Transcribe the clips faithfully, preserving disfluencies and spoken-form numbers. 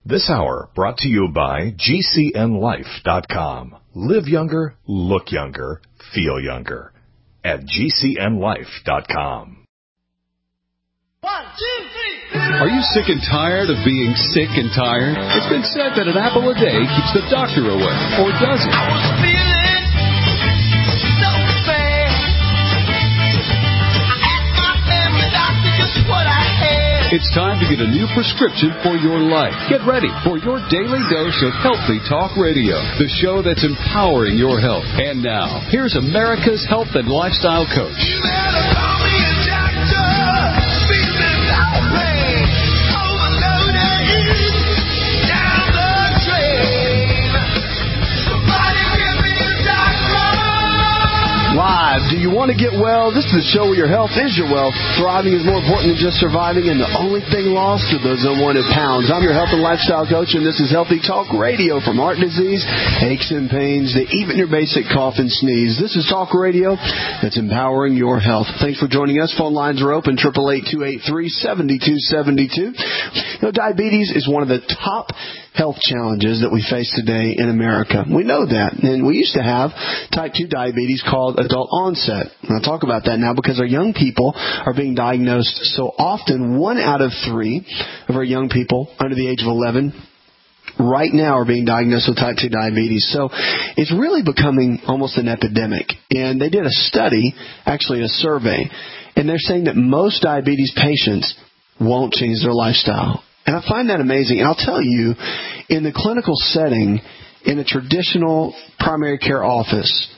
This hour brought to you by G C N life dot com. Live younger, look younger, feel younger at G C N life dot com. One, two, three. Are you sick and tired of being sick and tired? It's been said that an apple a day keeps the doctor away, or does it? I was feeling so bad. I asked my family doctor just what I had. It's time to get a new prescription for your life. Get ready for your daily dose of Healthy Talk Radio, the show that's empowering your health. And now, here's America's health and lifestyle coach. You better call me a doctor. Feeling like pain. Overloaded. Down the drain. Somebody give me a doctor. Live. Do you want to get well? This is the show where your health is your wealth. Thriving is more important than just surviving, and the only thing lost are those unwanted pounds. I'm your health and lifestyle coach, and this is Healthy Talk Radio. From heart disease, aches and pains, to even your basic cough and sneeze. This is Talk Radio that's empowering your health. Thanks for joining us. Phone lines are open, eight eight eight, two eight three, seven two seven two. You know, diabetes is one of the top health challenges that we face today in America. We know that. And we used to have type two diabetes called adult onset. And I'll talk about that now because our young people are being diagnosed so often. One out of three of our young people under the age of eleven right now are being diagnosed with type two diabetes. So it's really becoming almost an epidemic. And they did a study, actually a survey, and they're saying that most diabetes patients won't change their lifestyle. And I find that amazing. And I'll tell you, in the clinical setting, in a traditional primary care office,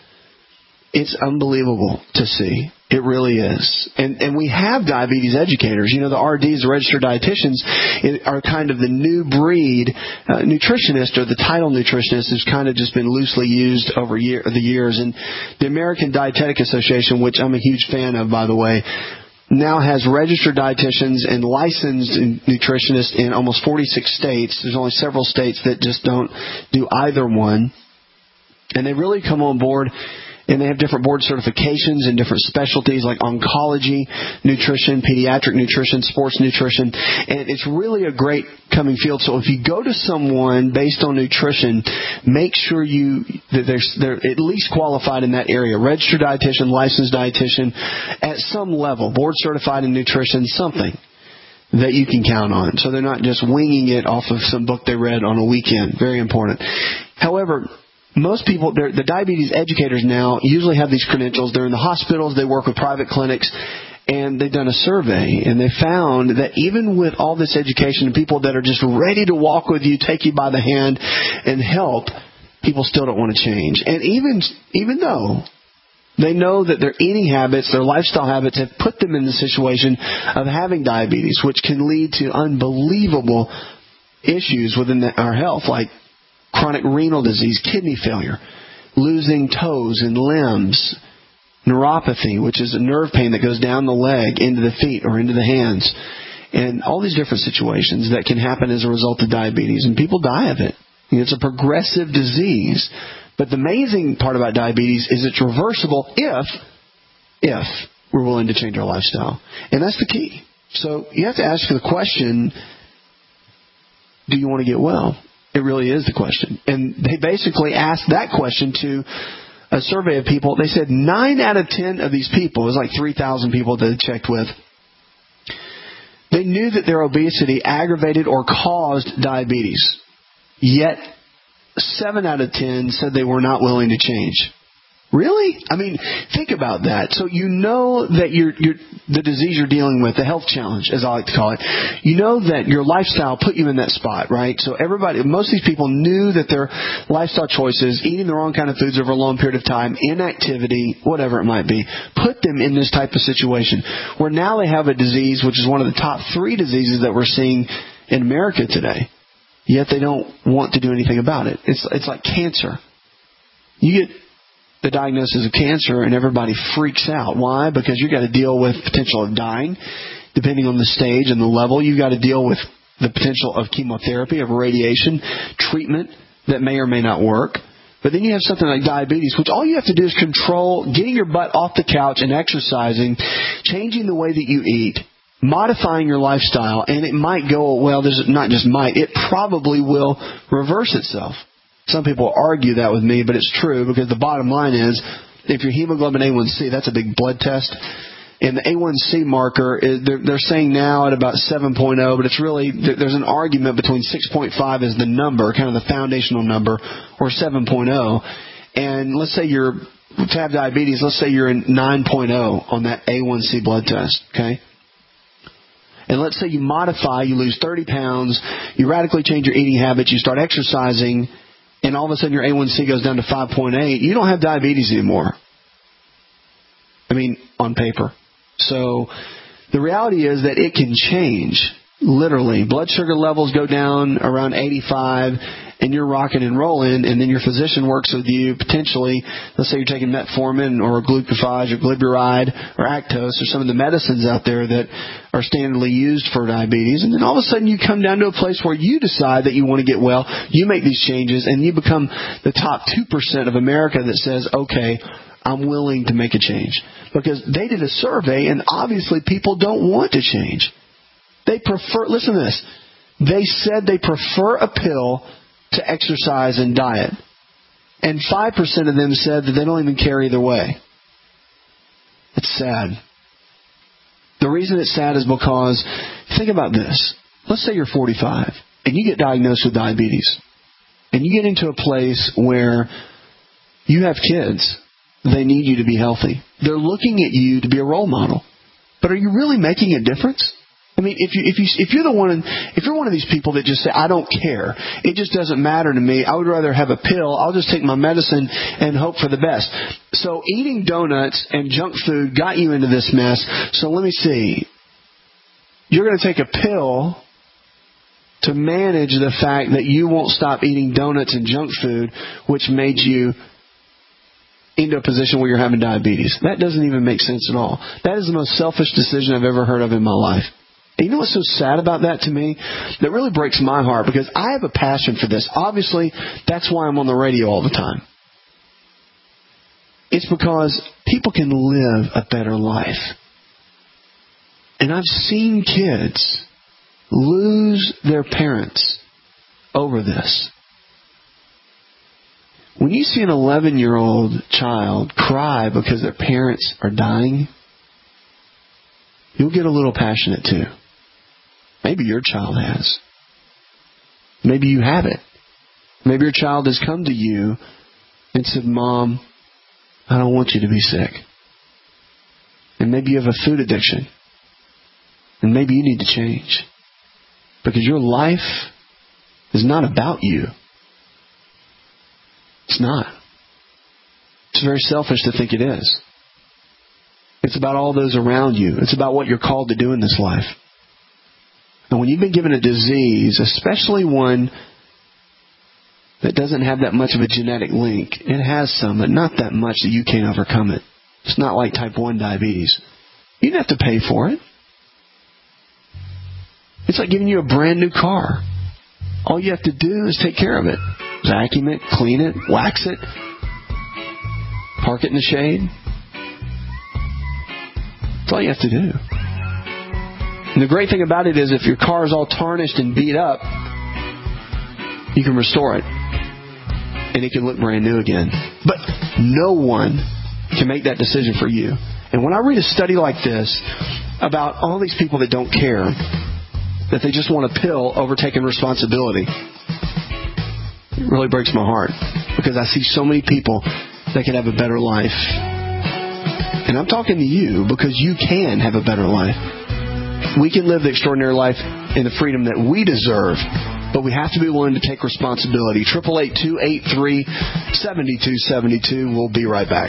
it's unbelievable to see. It really is. And and we have diabetes educators. You know, the R Ds, the registered dietitians, are kind of the new breed. Uh, nutritionist, or the title nutritionist, has kind of just been loosely used over year, the years. And the American Dietetic Association, which I'm a huge fan of, by the way, now has registered dietitians and licensed nutritionists in almost forty-six states. There's only several states that just don't do either one. And they really come on board, and they have different board certifications in different specialties like oncology, nutrition, pediatric nutrition, sports nutrition. And it's really a great coming field. So if you go to someone based on nutrition, make sure you that they're, they're at least qualified in that area. Registered dietitian, licensed dietitian, at some level, board certified in nutrition, something that you can count on. So they're not just winging it off of some book they read on a weekend. Very important. However, most people, the diabetes educators now usually have these credentials. They're in the hospitals. They work with private clinics. And they've done a survey, and they found that even with all this education, people that are just ready to walk with you, take you by the hand, and help, people still don't want to change. And even even though they know that their eating habits, their lifestyle habits have put them in the situation of having diabetes, which can lead to unbelievable issues within the, our health, like chronic renal disease, kidney failure, losing toes and limbs, neuropathy, which is a nerve pain that goes down the leg into the feet or into the hands, and all these different situations that can happen as a result of diabetes. And people die of it. You know, it's a progressive disease. But the amazing part about diabetes is it's reversible if, if we're willing to change our lifestyle. And that's the key. So you have to ask the question, do you want to get well? It really is the question. And they basically asked that question to a survey of people. They said nine out of ten of these people, it was like three thousand people that they checked with, they knew that their obesity aggravated or caused diabetes. Yet seven out of ten said they were not willing to change. Really? I mean, think about that. So you know that you're, you're, the disease you're dealing with, the health challenge, as I like to call it, you know that your lifestyle put you in that spot, right? So everybody, most of these people knew that their lifestyle choices, eating the wrong kind of foods over a long period of time, inactivity, whatever it might be, put them in this type of situation where now they have a disease, which is one of the top three diseases that we're seeing in America today. Yet they don't want to do anything about it. It's, it's like cancer. You get the diagnosis of cancer and everybody freaks out. Why? Because you've got to deal with potential of dying, depending on the stage and the level. You've got to deal with the potential of chemotherapy, of radiation, treatment that may or may not work. But then you have something like diabetes, which all you have to do is control getting your butt off the couch and exercising, changing the way that you eat, modifying your lifestyle, and it might go, well, there's not just might, it probably will reverse itself. Some people argue that with me, but it's true, because the bottom line is, if your hemoglobin A one C, that's a big blood test, and the A one C marker, is, they're, they're saying now at about seven point oh, but it's really, there's an argument between six point five as the number, kind of the foundational number, or seven point oh. And let's say you're, to have diabetes, let's say you're in nine point oh on that A one C blood test, okay? And let's say you modify, you lose thirty pounds, you radically change your eating habits, you start exercising, and all of a sudden your A one C goes down to five point eight, you don't have diabetes anymore. I mean, on paper. So the reality is that it can change, literally. Blood sugar levels go down around eighty-five, and you're rocking and rolling, and then your physician works with you, potentially, let's say you're taking metformin or glucophage or glyburide or Actos or some of the medicines out there that are standardly used for diabetes, and then all of a sudden you come down to a place where you decide that you want to get well, you make these changes, and you become the top two percent of America that says, okay, I'm willing to make a change. Because they did a survey, and obviously people don't want to change. They prefer, listen to this, they said they prefer a pill to exercise and diet. And five percent of them said that they don't even care either way. It's sad. The reason it's sad is because, think about this. Let's say you're forty-five and you get diagnosed with diabetes. And you get into a place where you have kids. They need you to be healthy. They're looking at you to be a role model. But are you really making a difference? I mean, if you if you if you're the one if you're one of these people that just say, I don't care, it just doesn't matter to me, I would rather have a pill, I'll just take my medicine and hope for the best. So eating donuts and junk food got you into this mess. So let me see. You're going to take a pill to manage the fact that you won't stop eating donuts and junk food, which made you into a position where you're having diabetes. That doesn't even make sense at all. That is the most selfish decision I've ever heard of in my life. And you know what's so sad about that to me? That really breaks my heart, because I have a passion for this. Obviously, that's why I'm on the radio all the time. It's because people can live a better life. And I've seen kids lose their parents over this. When you see an eleven-year-old child cry because their parents are dying, you'll get a little passionate too. Maybe your child has. Maybe you have it. Maybe your child has come to you and said, Mom, I don't want you to be sick. And maybe you have a food addiction. And maybe you need to change. Because your life is not about you. It's not. It's very selfish to think it is. It's about all those around you. It's about what you're called to do in this life. And when you've been given a disease, especially one that doesn't have that much of a genetic link, it has some, but not that much that you can't overcome it. It's not like type one diabetes. You don't have to pay for it. It's like giving you a brand new car. All you have to do is take care of it. Vacuum it, clean it, wax it, park it in the shade. That's all you have to do. And the great thing about it is if your car is all tarnished and beat up, you can restore it. And it can look brand new again. But no one can make that decision for you. And when I read a study like this about all these people that don't care, that they just want a pill over taking responsibility, it really breaks my heart. Because I see so many people that can have a better life. And I'm talking to you because you can have a better life. We can live the extraordinary life in the freedom that we deserve, but we have to be willing to take responsibility. eight eight eight, two eight three, seven two seven two. We'll be right back.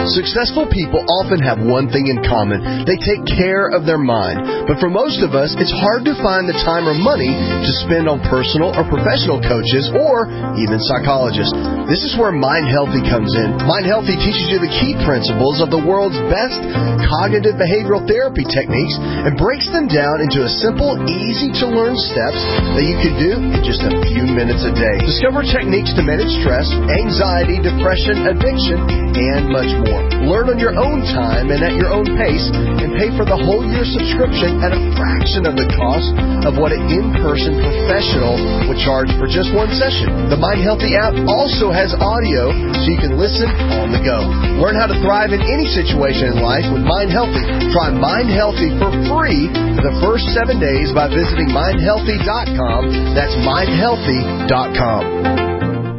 Successful people often have one thing in common. They take care of their mind. But for most of us, it's hard to find the time or money to spend on personal or professional coaches or even psychologists. This is where Mind Healthy comes in. Mind Healthy teaches you the key principles of the world's best cognitive behavioral therapy techniques and breaks them down into a simple, easy-to-learn steps that you can do in just a few minutes a day. Discover techniques to manage stress, anxiety, depression, addiction, and much more. Learn on your own time and at your own pace, and pay for the whole year subscription at a fraction of the cost of what an in-person professional would charge for just one session. The Mind Healthy app also has audio so you can listen on the go. Learn how to thrive in any situation in life with Mind Healthy. Try Mind Healthy for free for the first seven days by visiting mind healthy dot com. That's mind healthy dot com.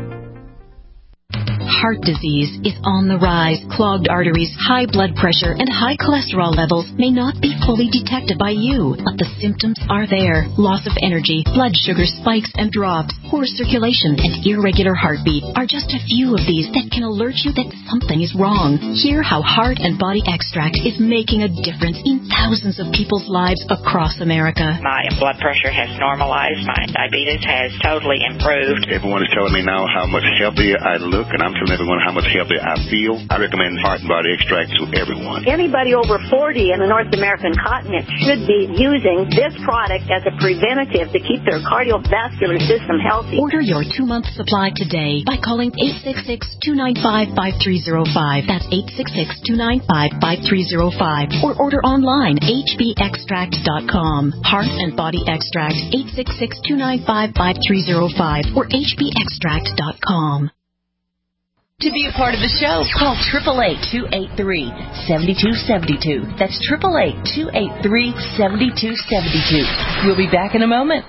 Heart disease is on the rise. Clogged arteries, high blood pressure, and high cholesterol levels may not be fully detected by you, but the symptoms are there. Loss of energy, blood sugar spikes and drops, poor circulation, and irregular heartbeat are just a few of these that can alert you that something is wrong. Hear how Heart and Body Extract is making a difference in thousands of people's lives across America. My blood pressure has normalized. My diabetes has totally improved. Everyone is telling me now how much healthier I look, and I'm telling everyone how much healthier I feel. I recommend Heart and Body Extract to everyone. Anybody over forty in the North American continent should be using this product as a preventative to keep their cardiovascular system healthy. Order your two-month supply today by calling eight six six, two nine five, five three zero five. That's eight six six, two nine five, five three zero five. Or order online, h b extract dot com. Heart and Body Extract, eight six six, two nine five, five three zero five or h b extract dot com. To be a part of the show, call eight eight eight, two eight three, seven two seven two. That's eight eight eight, two eight three, seven two seven two. We'll be back in a moment.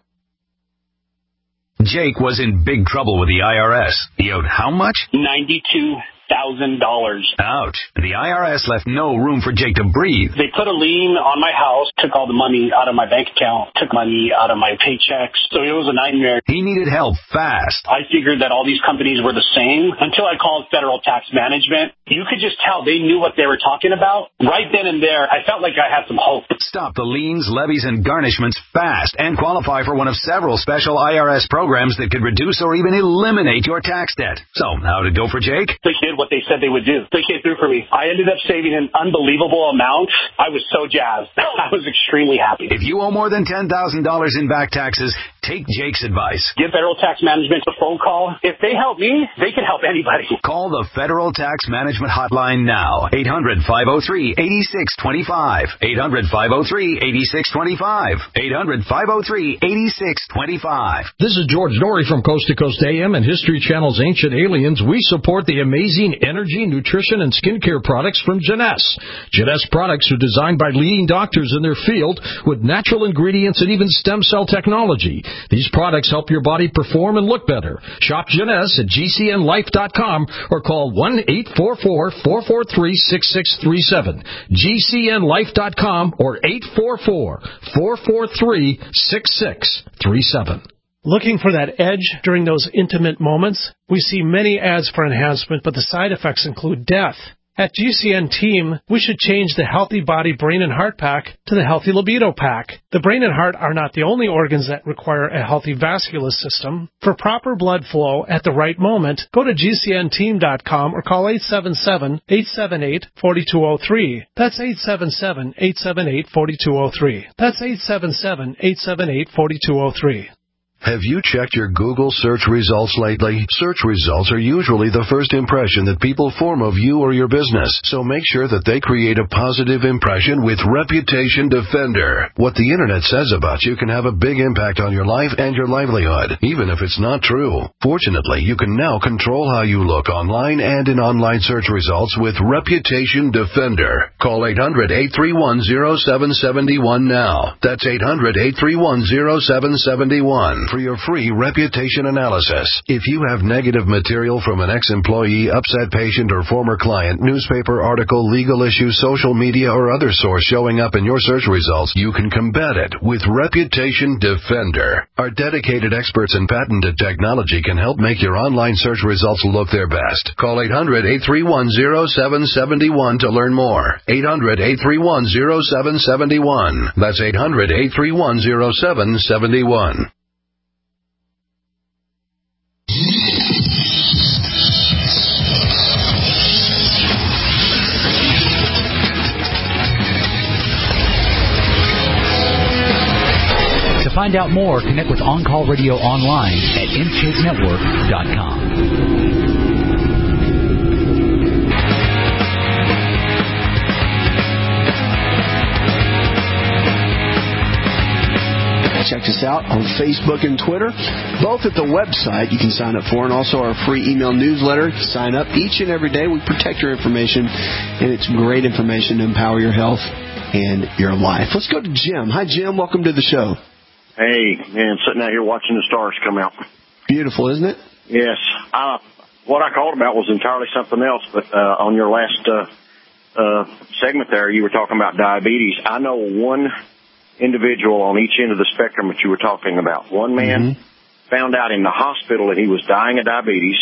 Jake was in big trouble with the I R S. He owed how much? ninety-two thousand dollars. Ouch. The I R S left no room for Jake to breathe. They put a lien on my house, took all the money out of my bank account, took money out of my paychecks. So it was a nightmare. He needed help fast. I figured that all these companies were the same until I called Federal Tax Management. You could just tell they knew what they were talking about. Right then and there, I felt like I had some hope. Stop the liens, levies, and garnishments fast and qualify for one of several special I R S programs that could reduce or even eliminate your tax debt. So, how did it go for Jake? They did what they said they would do. They came through for me. I ended up saving an unbelievable amount. I was so jazzed. I was extremely happy. If you owe more than ten thousand dollars in back taxes, take Jake's advice. Give Federal Tax Management a phone call. If they help me, they can help anybody. Call the Federal Tax Management Hotline now. eight hundred, five oh three, eight six two five. eight hundred, five oh three, eight six two five. eight hundred, five oh three, eight six two five. This is George Norrie from Coast to Coast A M and History Channel's Ancient Aliens. We support the amazing energy, nutrition, and skincare products from Jeunesse. Jeunesse products are designed by leading doctors in their field with natural ingredients and even stem cell technology. These products help your body perform and look better. Shop Jeunesse at g c n life dot com or call one eight four four, four four three, six six three seven. g c n life dot com or eight four four, four four three, six six three seven. Looking for that edge during those intimate moments? We see many ads for enhancement, but the side effects include death. At G C N Team, we should change the Healthy Body, Brain, and Heart Pack to the Healthy Libido Pack. The brain and heart are not the only organs that require a healthy vascular system. For proper blood flow at the right moment, go to g c n team dot com or call eight seven seven, eight seven eight, four two zero three. That's eight seven seven, eight seven eight, four two zero three. That's eight seven seven, eight seven eight, four two zero three. Have you checked your Google search results lately? Search results are usually the first impression that people form of you or your business, so make sure that they create a positive impression with Reputation Defender. What the Internet says about you can have a big impact on your life and your livelihood, even if it's not true. Fortunately, you can now control how you look online and in online search results with Reputation Defender. Call eight hundred, eight three one, zero seven seven one now. That's eight hundred, eight three one, zero seven seven one. for your free reputation analysis. If you have negative material from an ex-employee, upset patient, or former client, newspaper article, legal issue, social media, or other source showing up in your search results, you can combat it with Reputation Defender. Our dedicated experts in patented technology can help make your online search results look their best. Call eight hundred, eight three one, zero seven seven one to learn more. eight hundred, eight three one, zero seven seven one. That's eight hundred, eight three one, zero seven seven one. To find out more, connect with On Call Radio online at in shape network dot com. Check us out on Facebook and Twitter, both at the website you can sign up for, and also our free email newsletter. Sign up each and every day. We protect your information, and it's great information to empower your health and your life. Let's go to Jim. Hi, Jim. Welcome to the show. Hey, man, sitting out here watching the stars come out. Beautiful, isn't it? Yes. Uh, what I called about was entirely something else, but uh, on your last uh, uh, segment there, you were talking about diabetes. I know one individual on each end of the spectrum that you were talking about. One man mm-hmm. found out in the hospital that he was dying of diabetes.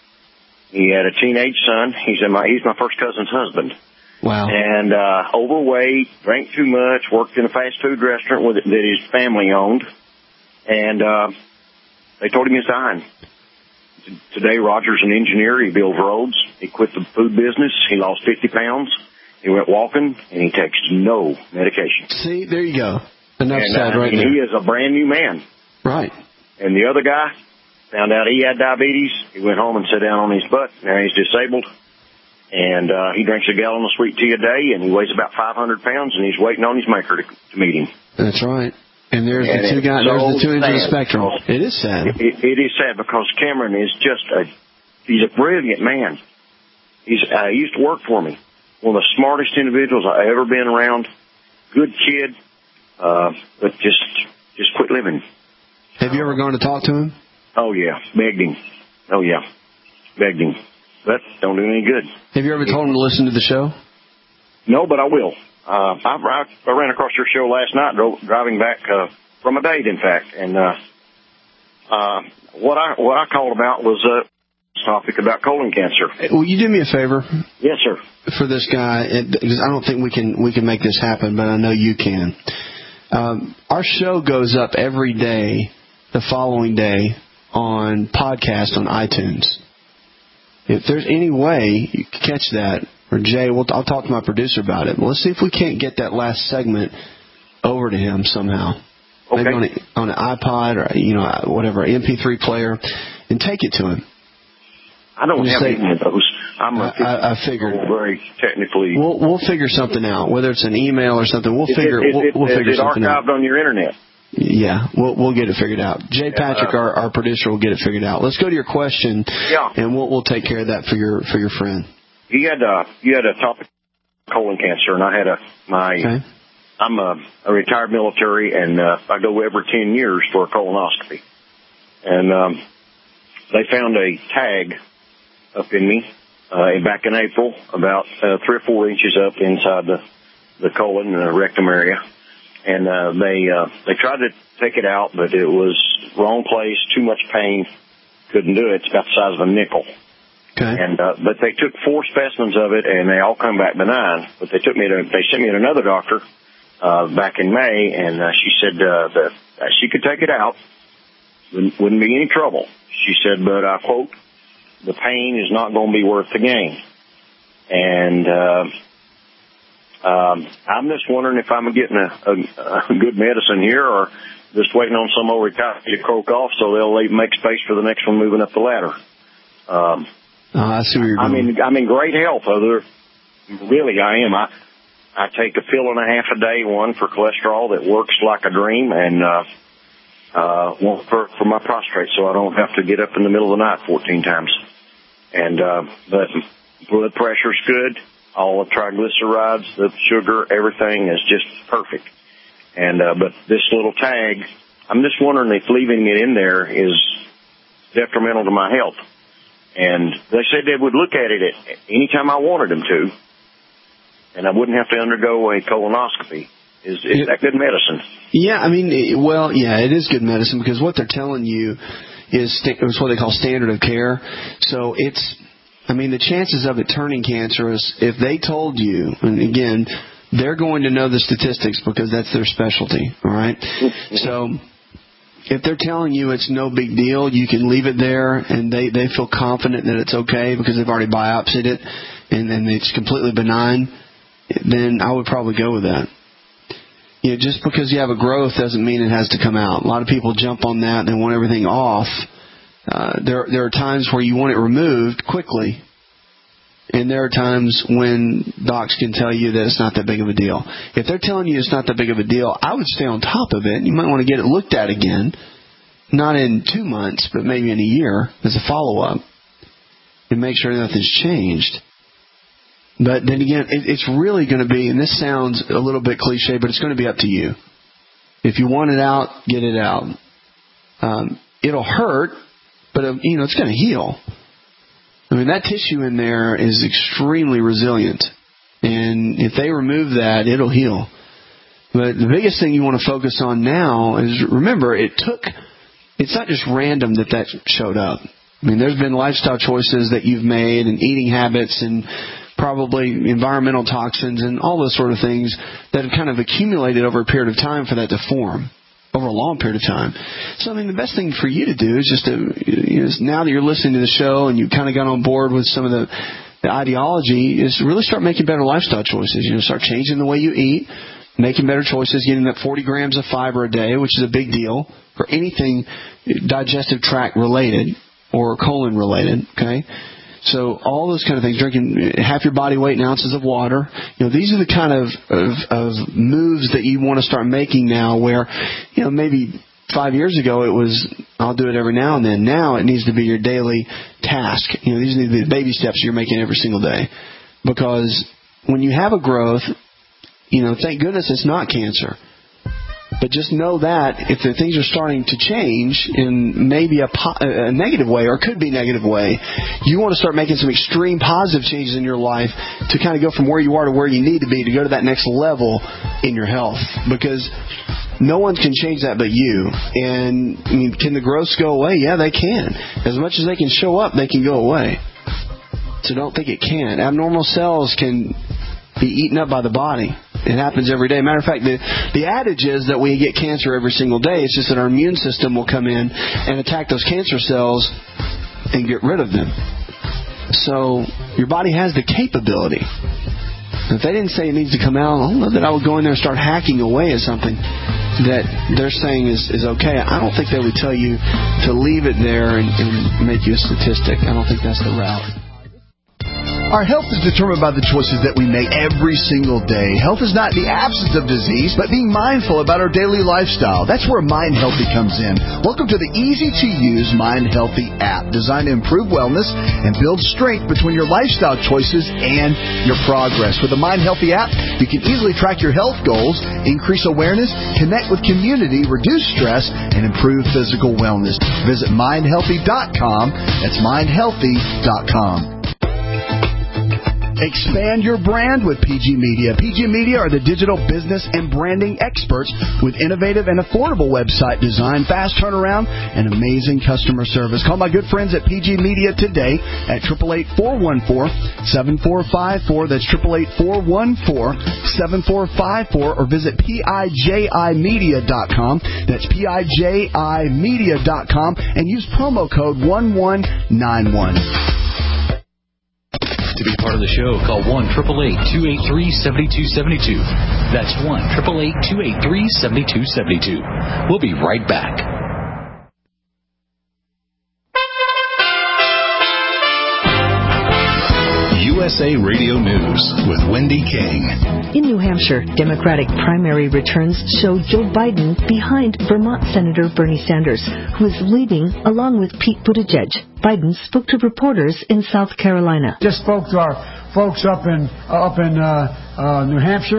He had a teenage son. He's in my he's my first cousin's husband. Wow. And uh, overweight, drank too much, worked in a fast food restaurant with, that his family owned, and uh, they told him he was dying. Today, Roger's an engineer. He builds roads. He quit the food business. He lost fifty pounds. He went walking, and he takes no medication. See, there you go. Enough and, said uh, right and there. he is a brand new man. Right. And the other guy found out he had diabetes. He went home and sat down on his butt. Now he's disabled. And uh, he drinks a gallon of sweet tea a day, and he weighs about five hundred pounds, and he's waiting on his maker to, to meet him. That's right. And there's and the two guys. So there's the two ends of the sad. spectrum. It is sad. It, it, it is sad because Cameron is just a, he's a brilliant man. He's, uh, he used to work for me. One of the smartest individuals I've ever been around. Good kid, uh, but just, just quit living. Have you ever gone to talk to him? Oh, yeah. Begged him. Oh, yeah. Begged him. But don't do any good. Have you ever told him to listen to the show? No, but I will. Uh, I, I, I ran across your show last night, drove, driving back uh, from a date, in fact. And uh, uh, what I what I called about was a topic about colon cancer. Will you do me a favor? Yes, sir. For this guy, because I don't think we can we can make this happen, but I know you can. Um, our show goes up every day, the following day, on podcast on iTunes. If there's any way you can catch that, or Jay, we'll, I'll talk to my producer about it. But let's see if we can't get that last segment over to him somehow. Okay. Maybe on, a, on an iPod or you know whatever M P three player, and take it to him. I don't have say, any of those. I'm a I, I figured very technically. We'll we'll figure something out, whether it's an email or something. We'll is figure it, is we'll, it, we'll figure is it something out. archived on your internet? Yeah, we'll we'll get it figured out. Jay Patrick, uh, our, our producer, will get it figured out. Let's go to your question. Yeah. And we'll we'll take care of that for your for your friend. You had a you had a topic colon cancer, and I had a my. Okay. I'm a, a retired military, and uh, I go every ten years for a colonoscopy. And um, they found a tag up in me uh, back in April, about uh, three or four inches up inside the the colon and the rectum area. And uh, they uh, they tried to take it out, but it was wrong place, too much pain, couldn't do it. It's about the size of a nickel. Okay. And uh, but they took four specimens of it, and they all come back benign. But they took me to they sent me to another doctor uh, back in May, and uh, she said uh, that uh, she could take it out, wouldn't, wouldn't be any trouble. She said, but I quote, the pain is not going to be worth the gain. And uh, um, I'm just wondering if I'm getting a, a, a good medicine here, or just waiting on some old retired to croak off so they'll leave, make space for the next one moving up the ladder. Um, oh, I see where you're going. I'm in, I'm in great health. Other, really, I am. I I take a pill and a half a day, one for cholesterol that works like a dream, and uh, uh, one for, for my prostate, so I don't have to get up in the middle of the night fourteen times. And uh, but blood pressure's good. All the triglycerides, the sugar, everything is just perfect. And uh, but this little tag, I'm just wondering if leaving it in there is detrimental to my health. And they said they would look at it at any time I wanted them to, and I wouldn't have to undergo a colonoscopy. Is, is yeah. that good medicine? Yeah, I mean, well, yeah, it is good medicine because what they're telling you is, is what they call standard of care. So it's, I mean, the chances of it turning cancerous, if they told you, and again, they're going to know the statistics because that's their specialty, all right? So if they're telling you it's no big deal, you can leave it there, and they, they feel confident that it's okay because they've already biopsied it, and, and it's completely benign, then I would probably go with that. You know, just because you have a growth doesn't mean it has to come out. A lot of people jump on that and they want everything off. Uh, there, there are times where you want it removed quickly, and there are times when docs can tell you that it's not that big of a deal. If they're telling you it's not that big of a deal, I would stay on top of it. You might want to get it looked at again, not in two months, but maybe in a year as a follow-up, and make sure nothing's changed. But then again, it, it's really going to be, and this sounds a little bit cliche, but it's going to be up to you. If you want it out, get it out. Um, it'll hurt, but uh, you know it's going to heal. I mean, that tissue in there is extremely resilient, and if they remove that, it'll heal. But the biggest thing you want to focus on now is, remember, it took. It's not just random that that showed up. I mean, there's been lifestyle choices that you've made, and eating habits, and probably environmental toxins and all those sort of things that have kind of accumulated over a period of time for that to form, over a long period of time. So, I mean, the best thing for you to do is just to, you know, now that you're listening to the show and you kind of got on board with some of the, the ideology, is to really start making better lifestyle choices. You know, start changing the way you eat, making better choices, getting that forty grams of fiber a day, which is a big deal for anything digestive tract related or colon related, okay? So all those kind of things, drinking half your body weight in ounces of water, you know, these are the kind of, of, of moves that you want to start making now where, you know, maybe five years ago it was, I'll do it every now and then. Now it needs to be your daily task. You know, these need to be the baby steps you're making every single day. Because when you have a growth, you know, thank goodness it's not cancer. But just know that if the things are starting to change in maybe a, po- a negative way, or could be a negative way, you want to start making some extreme positive changes in your life to kind of go from where you are to where you need to be to go to that next level in your health. Because no one can change that but you. And I mean, can the growths go away? Yeah, they can. As much as they can show up, they can go away. So don't think it can't. Abnormal cells can be eaten up by the body. It happens every day. Matter of fact, the, the adage is that we get cancer every single day. It's just that our immune system will come in and attack those cancer cells and get rid of them. So your body has the capability. If they didn't say it needs to come out, I don't know that I would go in there and start hacking away at something that they're saying is, is okay. I don't think they would tell you to leave it there and, and make you a statistic. I don't think that's the route. Our health is determined by the choices that we make every single day. Health is not the absence of disease, but being mindful about our daily lifestyle. That's where Mind Healthy comes in. Welcome to the easy-to-use Mind Healthy app, designed to improve wellness and build strength between your lifestyle choices and your progress. With the Mind Healthy app, you can easily track your health goals, increase awareness, connect with community, reduce stress, and improve physical wellness. Visit mind healthy dot com. That's mind healthy dot com. Expand your brand with P G Media. P G Media are the digital business and branding experts with innovative and affordable website design, fast turnaround, and amazing customer service. Call my good friends at P G Media today at eight eight eight, four one four, seven four five four. That's eight eight eight, four one four, seven four five four. Or visit P I J I media dot com. That's P I J I media dot com. And use promo code one one nine one. To be part of the show, call one eight eight eight, two eight three, seven two seven two. That's one eight eight eight, two eight three, seven two seven two. We'll be right back. U S A Radio News with Wendy King. In New Hampshire, Democratic primary returns show Joe Biden behind Vermont Senator Bernie Sanders, who is leading along with Pete Buttigieg. Biden spoke to reporters in South Carolina. Just spoke to our folks up in uh, up in uh, uh, New Hampshire.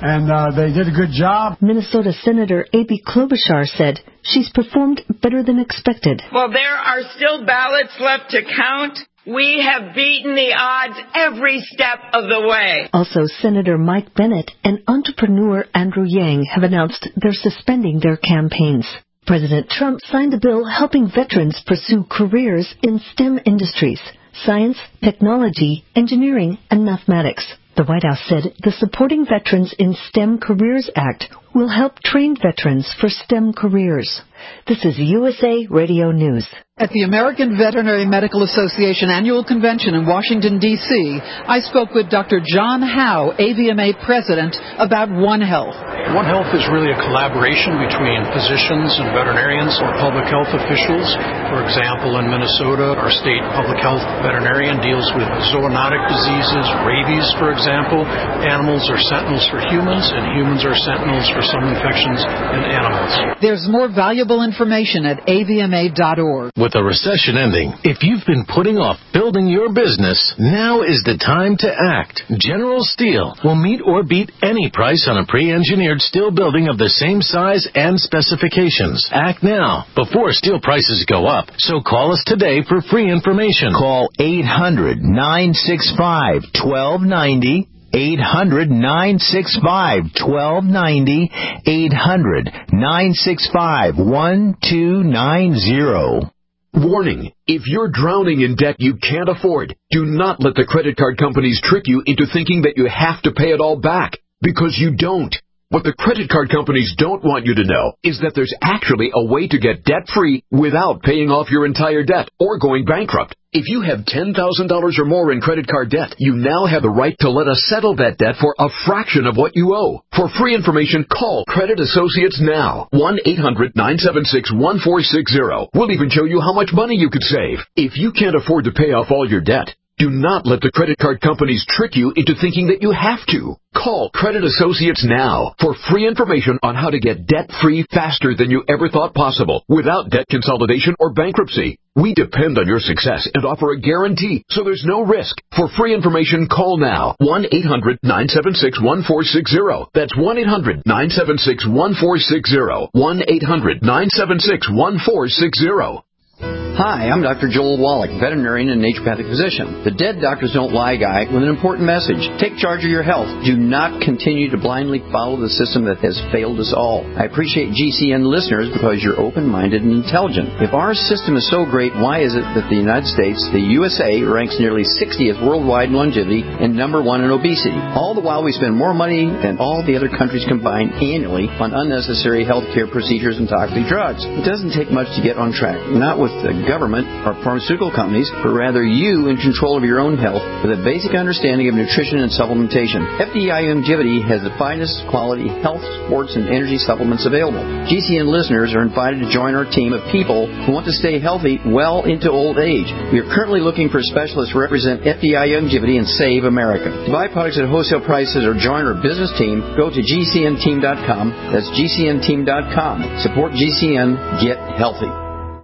and uh, they did a good job. Minnesota Senator Amy Klobuchar said she's performed better than expected. Well, there are still ballots left to count. We have beaten the odds every step of the way. Also, Senator Mike Bennett and entrepreneur Andrew Yang have announced they're suspending their campaigns. President Trump signed a bill helping veterans pursue careers in STEM industries: science, technology, engineering, and mathematics. The White House said the Supporting Veterans in STEM Careers Act will help train veterans for STEM careers. This is U S A Radio News. At the American Veterinary Medical Association Annual Convention in Washington, D C, I spoke with Doctor John Howe, A V M A President, about One Health. One Health is really a collaboration between physicians and veterinarians or public health officials. For example, in Minnesota, our state public health veterinarian deals with zoonotic diseases, rabies, for example. Animals are sentinels for humans, and humans are sentinels for some infections in animals. There's more valuable information at A V M A dot org. With a recession ending, if you've been putting off building your business, now is the time to act. General Steel will meet or beat any price on a pre-engineered steel building of the same size and specifications. Act now, before steel prices go up. So call us today for free information. Call eight hundred, nine six five, one two nine zero. eight hundred, nine six five, one two nine zero. eight hundred, nine six five, one two nine zero. Warning, if you're drowning in debt you can't afford, do not let the credit card companies trick you into thinking that you have to pay it all back, because you don't. What the credit card companies don't want you to know is that there's actually a way to get debt-free without paying off your entire debt or going bankrupt. If you have ten thousand dollars or more in credit card debt, you now have the right to let us settle that debt for a fraction of what you owe. For free information, call Credit Associates now. one eight hundred, nine seven six, one four six zero. We'll even show you how much money you could save. If you can't afford to pay off all your debt, do not let the credit card companies trick you into thinking that you have to. Call Credit Associates now for free information on how to get debt-free faster than you ever thought possible without debt consolidation or bankruptcy. We depend on your success and offer a guarantee, so there's no risk. For free information, call now. one eight hundred, nine seven six, one four six zero. That's one eight hundred, nine seven six, one four six zero. one eight hundred, nine seven six, one four six zero. Hi, I'm Doctor Joel Wallach, veterinarian and naturopathic physician. The Dead Doctors Don't Lie guy with an important message. Take charge of your health. Do not continue to blindly follow the system that has failed us all. I appreciate G C N listeners because you're open-minded and intelligent. If our system is so great, why is it that the United States, the U S A, ranks nearly sixtieth worldwide in longevity and number one in obesity? All the while we spend more money than all the other countries combined annually on unnecessary health care procedures and toxic drugs. It doesn't take much to get on track. Not with the government or pharmaceutical companies, but rather you in control of your own health with a basic understanding of nutrition and supplementation. F D I Longevity has the finest quality health, sports, and energy supplements available. G C N listeners are invited to join our team of people who want to stay healthy well into old age. We are currently looking for specialists to represent F D I Longevity and Save America. To buy products at wholesale prices or join our business team, go to G C N team dot com. That's G C N team dot com. Support G C N. Get healthy.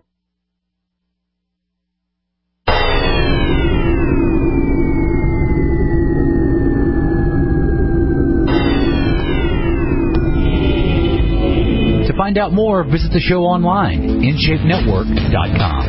Find out more, visit the show online, in shape network dot com.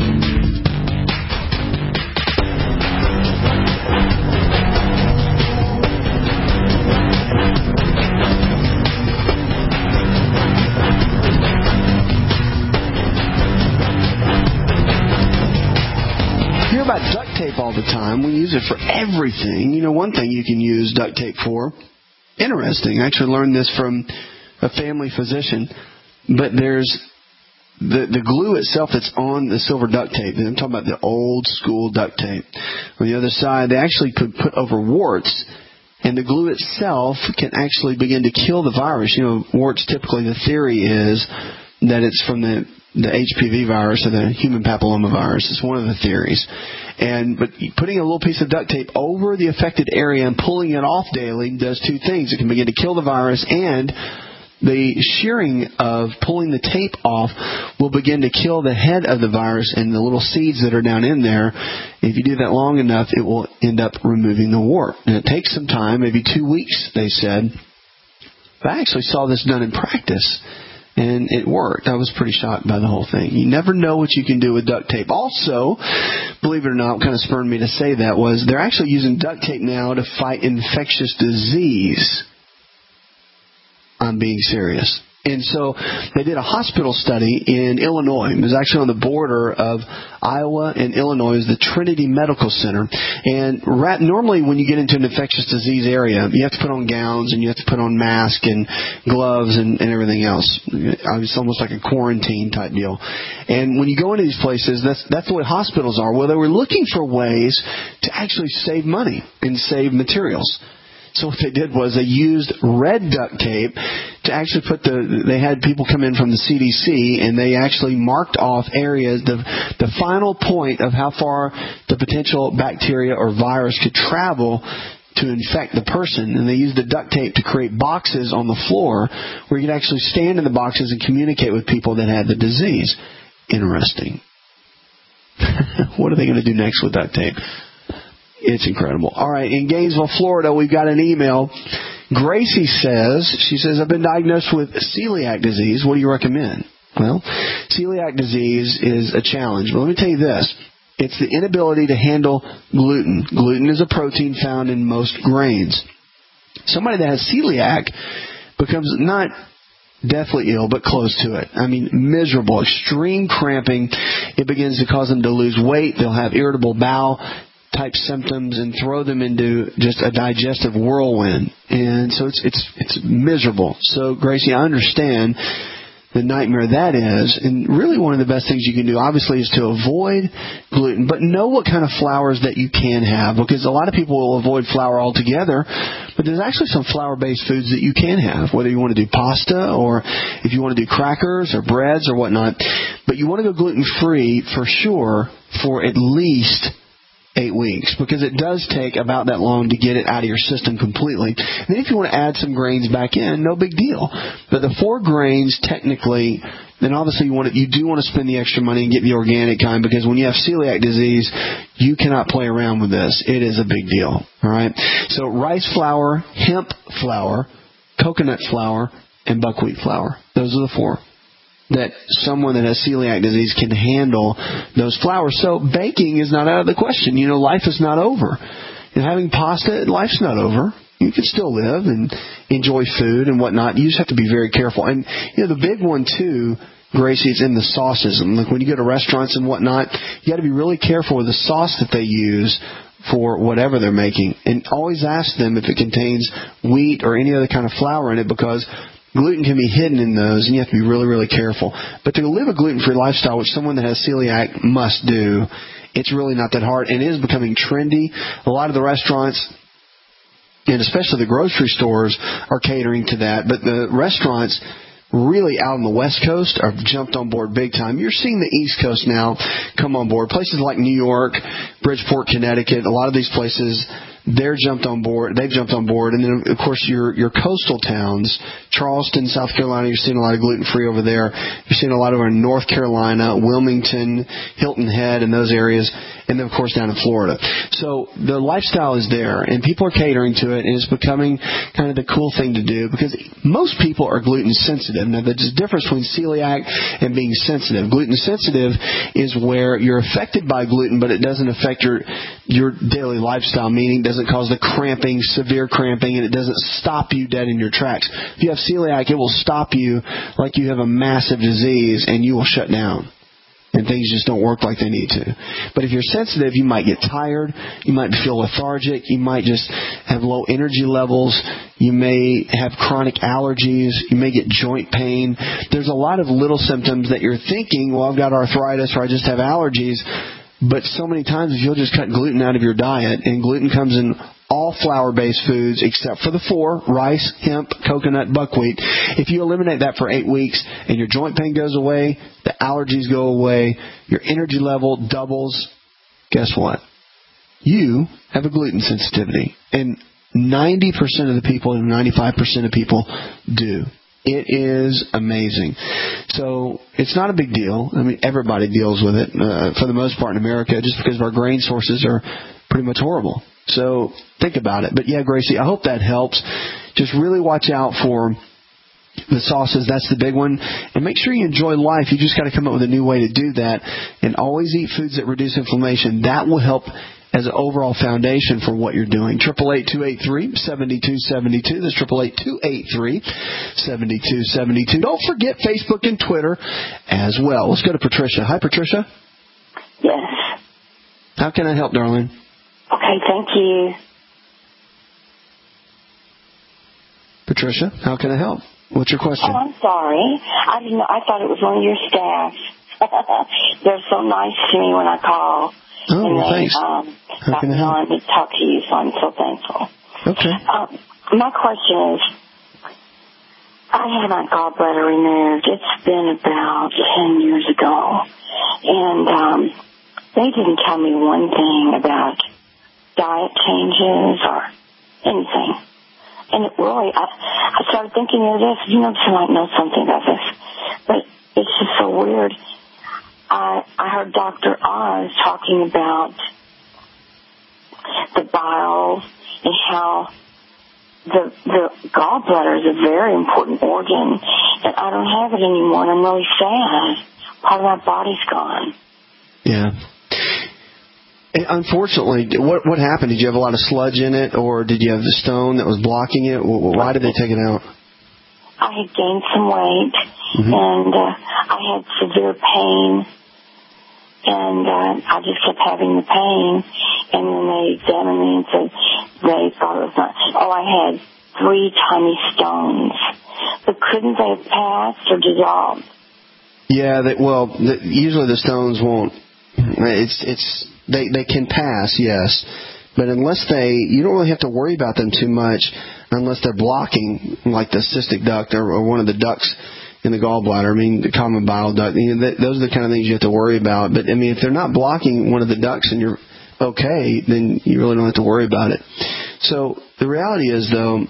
Hear about duct tape all the time. We use it for everything. You know, one thing you can use duct tape for. Interesting. I actually learned this from a family physician. But there's the the glue itself that's on the silver duct tape. And I'm talking about the old school duct tape. On the other side, they actually could put over warts, and the glue itself can actually begin to kill the virus. You know, warts, typically the theory is that it's from the, the H P V virus or the human papilloma virus. It's one of the theories. And but putting a little piece of duct tape over the affected area and pulling it off daily does two things. It can begin to kill the virus, and the shearing of pulling the tape off will begin to kill the head of the virus and the little seeds that are down in there. If you do that long enough, it will end up removing the wart. And it takes some time, maybe two weeks, they said. But I actually saw this done in practice, and it worked. I was pretty shocked by the whole thing. You never know what you can do with duct tape. Also, believe it or not, what kind of spurred me to say that was they're actually using duct tape now to fight infectious disease. I'm being serious. And so they did a hospital study in Illinois. It was actually on the border of Iowa and Illinois. It was the Trinity Medical Center. And rat, normally when you get into an infectious disease area, you have to put on gowns and you have to put on masks and gloves and, and everything else. It's almost like a quarantine type deal. And when you go into these places, that's, that's the way hospitals are. Well, they were looking for ways to actually save money and save materials. So what they did was they used red duct tape to actually put the, they had people come in from the C D C and they actually marked off areas, the, the final point of how far the potential bacteria or virus could travel to infect the person. And they used the duct tape to create boxes on the floor where you could actually stand in the boxes and communicate with people that had the disease. Interesting. What are they going to do next with duct tape? It's incredible. All right, in Gainesville, Florida, we've got an email. Gracie says, she says, I've been diagnosed with celiac disease. What do you recommend? Well, celiac disease is a challenge. But let me tell you this. It's the inability to handle gluten. Gluten is a protein found in most grains. Somebody that has celiac becomes not deathly ill, but close to it. I mean, miserable, extreme cramping. It begins to cause them to lose weight. They'll have irritable bowel type symptoms and throw them into just a digestive whirlwind. And so it's it's it's miserable. So, Gracie, I understand the nightmare that is. And really one of the best things you can do, obviously, is to avoid gluten, but know what kind of flours that you can have, because a lot of people will avoid flour altogether, but there's actually some flour-based foods that you can have, whether you want to do pasta or if you want to do crackers or breads or whatnot. But you want to go gluten-free for sure for at least eight weeks, because it does take about that long to get it out of your system completely. And then if you want to add some grains back in, no big deal. But the four grains, technically, then obviously you want to, you do want to spend the extra money and get the organic kind, because when you have celiac disease, you cannot play around with this. It is a big deal. All right. So rice flour, hemp flour, coconut flour, and buckwheat flour. Those are the four that someone that has celiac disease can handle those flours. So baking is not out of the question. You know, life is not over. And having pasta, life's not over. You can still live and enjoy food and whatnot. You just have to be very careful. And, you know, the big one, too, Gracie, is in the sauces. And like when you go to restaurants and whatnot, you got to be really careful with the sauce that they use for whatever they're making. And always ask them if it contains wheat or any other kind of flour in it, because gluten can be hidden in those, and you have to be really, really careful. But to live a gluten-free lifestyle, which someone that has celiac must do, it's really not that hard, and it is becoming trendy. A lot of the restaurants, and especially the grocery stores, are catering to that. But the restaurants really out on the West Coast have jumped on board big time. You're seeing the East Coast now come on board. Places like New York, Bridgeport, Connecticut, a lot of these places, they're jumped on board. They've jumped on board. And then, of course, your your coastal towns, Charleston, South Carolina, you're seeing a lot of gluten-free over there. You're seeing a lot over in North Carolina, Wilmington, Hilton Head, and those areas. And then, of course, down in Florida. So the lifestyle is there, and people are catering to it, and it's becoming kind of the cool thing to do, because most people are gluten sensitive. Now, there's a difference between celiac and being sensitive. Gluten sensitive is where you're affected by gluten, but it doesn't affect your your daily lifestyle, meaning it doesn't cause the cramping, severe cramping, and it doesn't stop you dead in your tracks. If you have celiac, it will stop you like you have a massive disease, and you will shut down. And things just don't work like they need to. But if you're sensitive, you might get tired. You might feel lethargic. You might just have low energy levels. You may have chronic allergies. You may get joint pain. There's a lot of little symptoms that you're thinking, well, I've got arthritis or I just have allergies. But so many times if you'll just cut gluten out of your diet, and gluten comes in all flour-based foods except for the four, rice, hemp, coconut, buckwheat. If you eliminate that for eight weeks and your joint pain goes away, the allergies go away, your energy level doubles, guess what? You have a gluten sensitivity. And ninety percent of the people and ninety-five percent of people do. It is amazing. So it's not a big deal. I mean, everybody deals with it uh, for the most part in America, just because our grain sources are pretty much horrible. So think about it. But yeah, Gracie, I hope that helps. Just really watch out for The sauces, that's the big one. And make sure you enjoy life. You just got to come up with a new way to do that. And always eat foods that reduce inflammation. That will help as an overall foundation for what you're doing. eight eight eight, two eight three, seven two seven two. That's eight eight eight, two eight three, seven two seven two. Don't forget Facebook and Twitter as well. Let's go to Patricia. Hi, Patricia. Yes. How can I help, darling? Okay, thank you. Patricia, how can I help? What's your question? Oh, I'm sorry. I didn't know. I thought it was one of your staff. They're so nice to me when I call. Oh, and well, they, thanks. Um, how can I help? on to talk to you, so I'm so thankful. Okay. Um, my question is, I had my gallbladder removed. It's been about ten years ago. And um, they didn't tell me one thing about diet changes or anything. And it really, I, I started thinking of this. You know, I might know something about this. But it's just so weird. I, I heard Doctor Oz talking about the bile and how the the gallbladder is a very important organ, and I don't have it anymore, and I'm really sad. Part of my body's gone. Yeah. And unfortunately, what what happened? Did you have a lot of sludge in it, or did you have the stone that was blocking it? Why did they take it out? I had gained some weight, mm-hmm. and uh, I had severe pain, and uh, I just kept having the pain. And then they examined me and said they thought it was not. Oh, I had three tiny stones, but couldn't they have passed or dissolved? Yeah, they, well, the, usually the stones won't. It's it's they they can pass, yes, but unless they, you don't really have to worry about them too much unless they're blocking, like the cystic duct or, or one of the ducts in the gallbladder. I mean, the common bile duct. You know, th- those are the kind of things you have to worry about. But I mean, if they're not blocking one of the ducts and you're okay, then you really don't have to worry about it. So the reality is, though,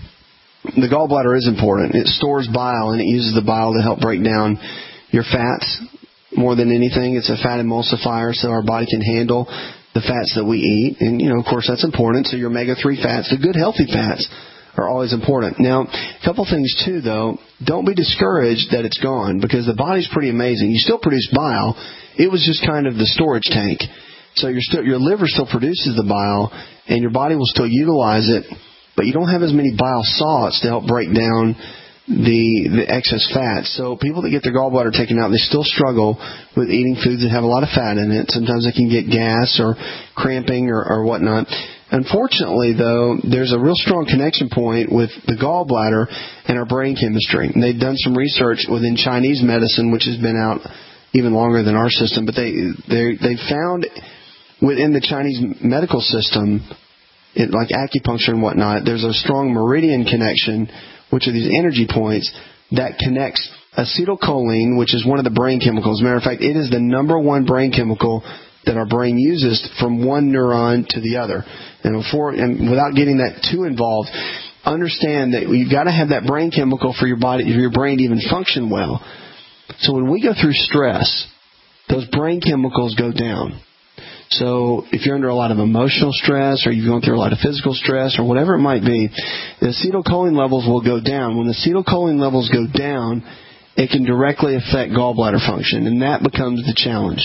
the gallbladder is important. It stores bile, and it uses the bile to help break down your fats. More than anything, it's a fat emulsifier, so our body can handle the fats that we eat. And, you know, of course, that's important. So your omega three fats, the good, healthy fats, are always important. Now, a couple things, too, though. Don't be discouraged that it's gone, because the body's pretty amazing. You still produce bile. It was just kind of the storage tank. So your, st- your liver still produces the bile, and your body will still utilize it, but you don't have as many bile salts to help break down the the excess fat. So people that get their gallbladder taken out, they still struggle with eating foods that have a lot of fat in it. Sometimes they can get gas or cramping or, or whatnot. Unfortunately, though, there's a real strong connection point with the gallbladder and our brain chemistry. And they've done some research within Chinese medicine, which has been out even longer than our system. But they they they found within the Chinese medical system, it, like acupuncture and whatnot, there's a strong meridian connection, which are these energy points that connects acetylcholine, which is one of the brain chemicals. As a matter of fact, it is the number one brain chemical that our brain uses from one neuron to the other. And before, and without getting that too involved, understand that you've got to have that brain chemical for your body, for your brain to even function well. So when we go through stress, those brain chemicals go down. So if you're under a lot of emotional stress, or you're going through a lot of physical stress, or whatever it might be, the acetylcholine levels will go down. When the acetylcholine levels go down, it can directly affect gallbladder function, and that becomes the challenge.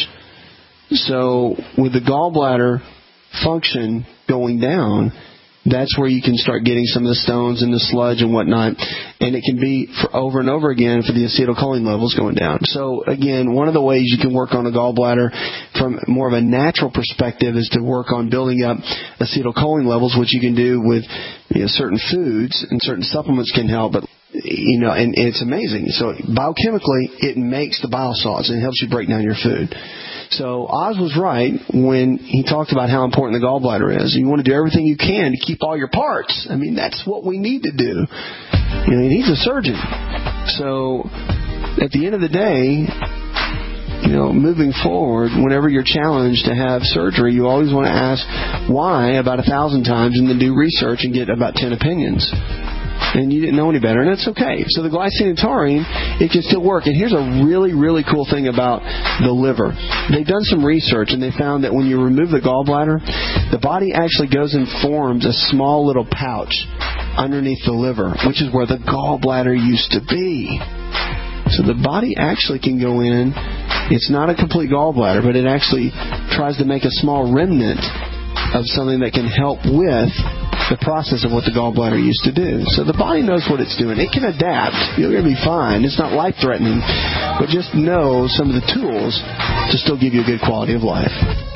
So with the gallbladder function going down, that's where you can start getting some of the stones and the sludge and whatnot. And it can be for over and over again for the acetylcholine levels going down. So, again, one of the ways you can work on a gallbladder from more of a natural perspective is to work on building up acetylcholine levels, which you can do with, you know, certain foods, and certain supplements can help. But, you know, and, and it's amazing. So biochemically, it makes the bile salts and it helps you break down your food. So Oz was right when he talked about how important the gallbladder is. You want to do everything you can to keep all your parts. I mean, that's what we need to do. You know, and he's a surgeon. So at the end of the day, you know, moving forward, whenever you're challenged to have surgery, you always want to ask why about a thousand times and then do research and get about ten opinions. And you didn't know any better, and that's okay. So the glycine and taurine, it can still work. And here's a really, really cool thing about the liver. They've done some research, and they found that when you remove the gallbladder, the body actually goes and forms a small little pouch underneath the liver, which is where the gallbladder used to be. So the body actually can go in. It's not a complete gallbladder, but it actually tries to make a small remnant of something that can help with the process of what the gallbladder used to do. So the body knows what it's doing. It can adapt. You're going to be fine. It's not life-threatening, but just know some of the tools to still give you a good quality of life.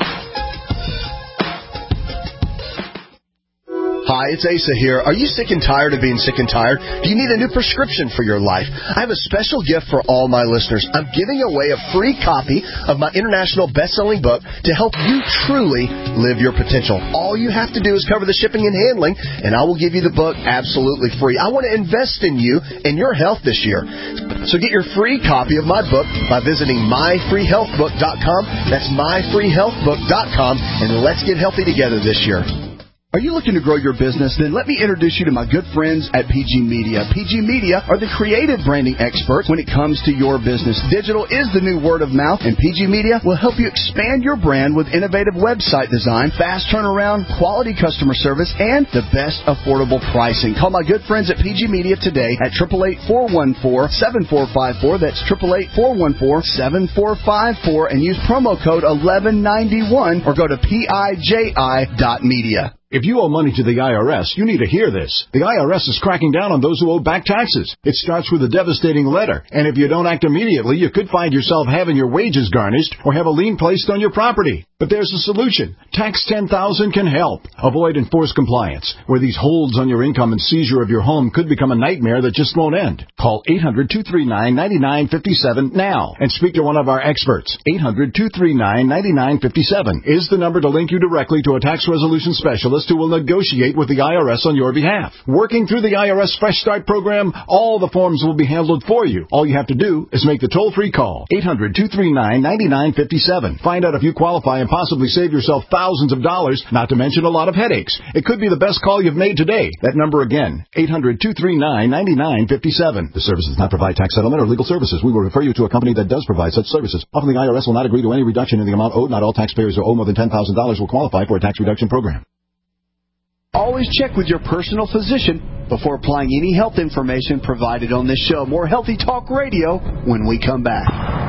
Hi, it's Asa here. Are you sick and tired of being sick and tired? Do you need a new prescription for your life? I have a special gift for all my listeners. I'm giving away a free copy of my international best-selling book to help you truly live your potential. All you have to do is cover the shipping and handling, and I will give you the book absolutely free. I want to invest in you and your health this year. So get your free copy of my book by visiting my free health book dot com. That's my free health book dot com, and let's get healthy together this year. Are you looking to grow your business? Then let me introduce you to my good friends at P G Media. P G Media are the creative branding experts when it comes to your business. Digital is the new word of mouth, and P G Media will help you expand your brand with innovative website design, fast turnaround, quality customer service, and the best affordable pricing. Call my good friends at P G Media today at eight eight eight, four one four, seven four five four. That's eight eight eight, four one four, seven four five four, and use promo code eleven ninety-one or go to P I J I dot media. If you owe money to the I R S, you need to hear this. The I R S is cracking down on those who owe back taxes. It starts with a devastating letter, and if you don't act immediately, you could find yourself having your wages garnished or have a lien placed on your property. But there's a solution. Tax ten thousand can help. Avoid enforced compliance, where these holds on your income and seizure of your home could become a nightmare that just won't end. Call eight hundred, two three nine, nine nine five seven now and speak to one of our experts. eight hundred, two three nine, nine nine five seven is the number to link you directly to a tax resolution specialist who will negotiate with the I R S on your behalf. Working through the I R S Fresh Start program, all the forms will be handled for you. All you have to do is make the toll-free call. eight hundred, two three nine, nine nine five seven. Find out if you qualify and possibly save yourself thousands of dollars, not to mention a lot of headaches. It could be the best call you've made today. That number again, eight hundred, two three nine, nine nine five seven. The service does not provide tax settlement or legal services. We will refer you to a company that does provide such services. Often the I R S will not agree to any reduction in the amount owed. Not all taxpayers who owe more than ten thousand dollars will qualify for a tax reduction program. Always check with your personal physician before applying any health information provided on this show. More Healthy Talk Radio when we come back.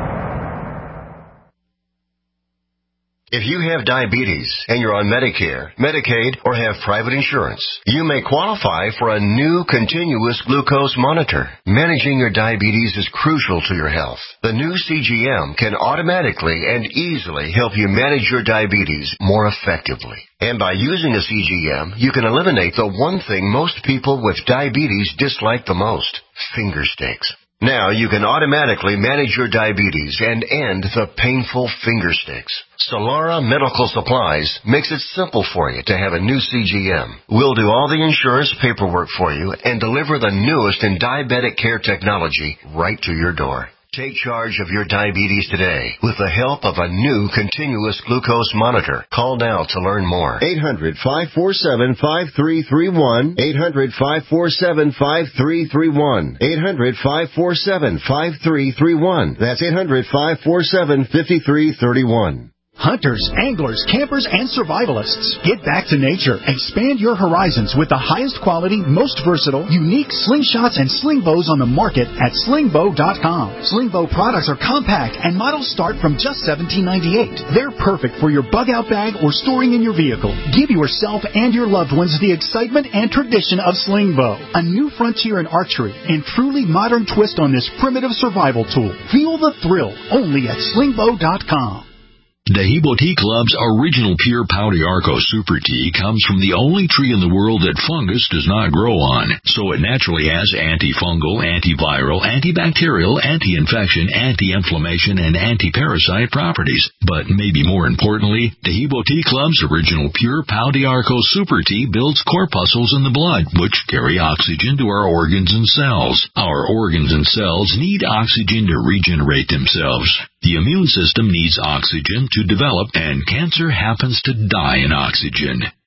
If you have diabetes and you're on Medicare, Medicaid, or have private insurance, you may qualify for a new continuous glucose monitor. Managing your diabetes is crucial to your health. The new C G M can automatically and easily help you manage your diabetes more effectively. And by using a C G M, you can eliminate the one thing most people with diabetes dislike the most, finger sticks. Now you can automatically manage your diabetes and end the painful finger sticks. Solara Medical Supplies makes it simple for you to have a new C G M. We'll do all the insurance paperwork for you and deliver the newest in diabetic care technology right to your door. Take charge of your diabetes today with the help of a new continuous glucose monitor. Call now to learn more. eight hundred, five four seven, five three three one. eight hundred, five four seven, five three three one. eight hundred, five four seven, five three three one. That's eight hundred, five four seven, five three three one. Hunters, anglers, campers, and survivalists. Get back to nature. Expand your horizons with the highest quality, most versatile, unique slingshots and sling bows on the market at sling bow dot com. Sling bow products are compact and models start from just seventeen ninety-eight. They're perfect for your bug-out bag or storing in your vehicle. Give yourself and your loved ones the excitement and tradition of sling bow. A new frontier in archery and truly modern twist on this primitive survival tool. Feel the thrill only at sling bow dot com. Dehibo Tea Club's original pure Pau d'Arco Super Tea comes from the only tree in the world that fungus does not grow on, so it naturally has antifungal, antiviral, antibacterial, anti-infection, anti-inflammation, and anti-parasite properties. But maybe more importantly, Dehibo Tea Club's original pure Pau d'Arco Super Tea builds corpuscles in the blood, which carry oxygen to our organs and cells. Our organs and cells need oxygen to regenerate themselves. The immune system needs oxygen to develop, and cancer happens to die in oxygen.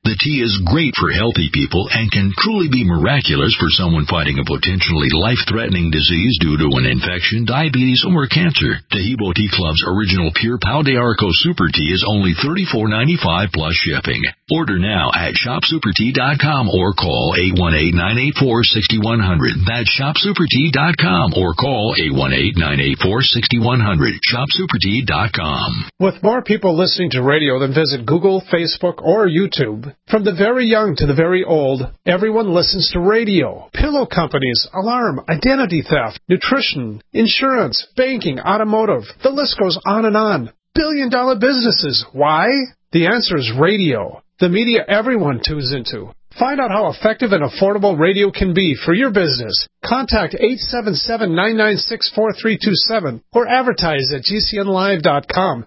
The tea is great for healthy people and can truly be miraculous for someone fighting a potentially life-threatening disease due to an infection, diabetes, or cancer. Taheebo Tea Club's original Pure Pau de Arco Super Tea is only thirty-four ninety-five plus shipping. Order now at shop super tea dot com or call eight one eight, nine eight four, six one zero zero. That's shop super tea dot com or call eight one eight, nine eight four, six one zero zero. shop super tea dot com. With more people listening to radio than visit Google, Facebook, or YouTube, from the very young to the very old, everyone listens to radio. Pillow companies, alarm, identity theft, nutrition, insurance, banking, automotive. The list goes on and on. Billion dollar businesses. Why? The answer is radio. The media everyone tunes into. Find out how effective and affordable radio can be for your business. Contact eight seven seven, nine nine six, four three two seven or advertise at G C N live dot com.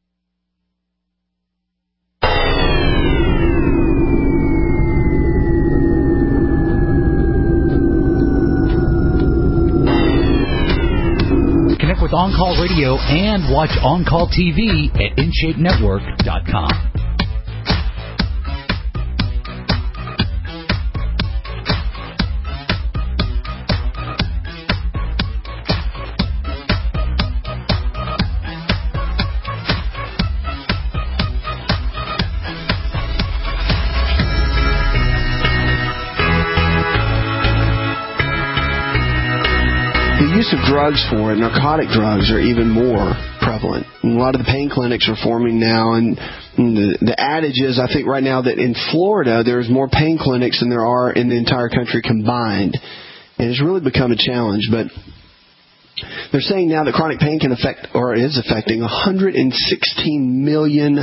Connect with On Call Radio and watch On Call T V at in shape network dot com. The use of drugs for it, narcotic drugs, are even more prevalent. And a lot of the pain clinics are forming now, and the, the adage is, I think right now, that in Florida there's more pain clinics than there are in the entire country combined. And it's really become a challenge. But they're saying now that chronic pain can affect, or is affecting, one hundred sixteen million